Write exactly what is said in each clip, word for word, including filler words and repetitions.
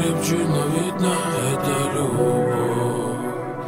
крепче, но видно, это любовь.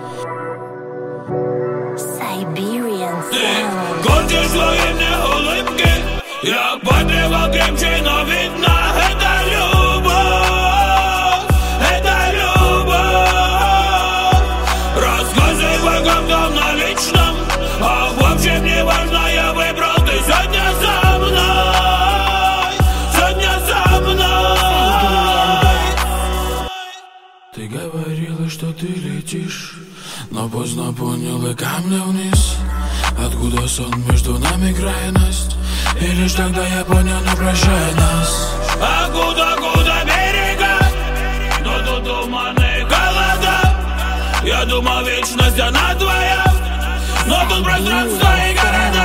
Siberian Ты sound. крутишь свои мне улыбки, я подбивал крепче, но видно, это любовь. Это любовь. Рассказывай, как там на личном, а в общем не важно, я выбрал, ты сегодня за мной. Сегодня за мной. Ты говорила, что ты летишь, но поздно понял и камня вниз. Откуда сон между нами крайность? И лишь тогда я понял, не прощай нас. А куда, куда берега? Но тут туманы холода. Я думал, вечность она твоя, но тут пространство и города.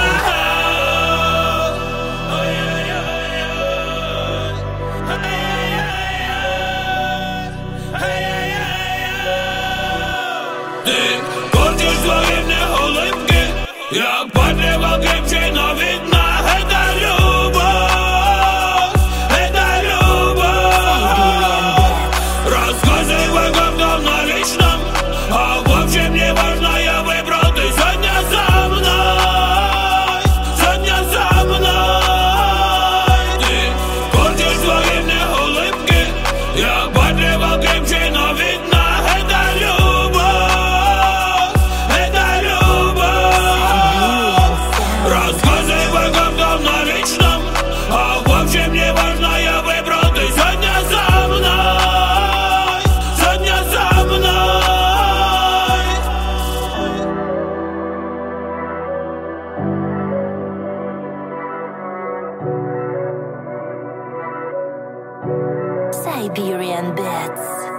Ты крутишь свои мне улыбки, я подбивал крепче, но видно, это любовь. Это любовь. Рассказывай, как там на личном, а в общем не важно, я выбрал, ты сегодня за мной. Сегодня за мной. Ты крутишь свои мне улыбки, я подбивал крепче, но видно, это любовь. Это любовь. Рассказывай, как там на личном, а в общем не важно, я выбрал, ты сегодня за мной. Сегодня за мной. Siberian Bats.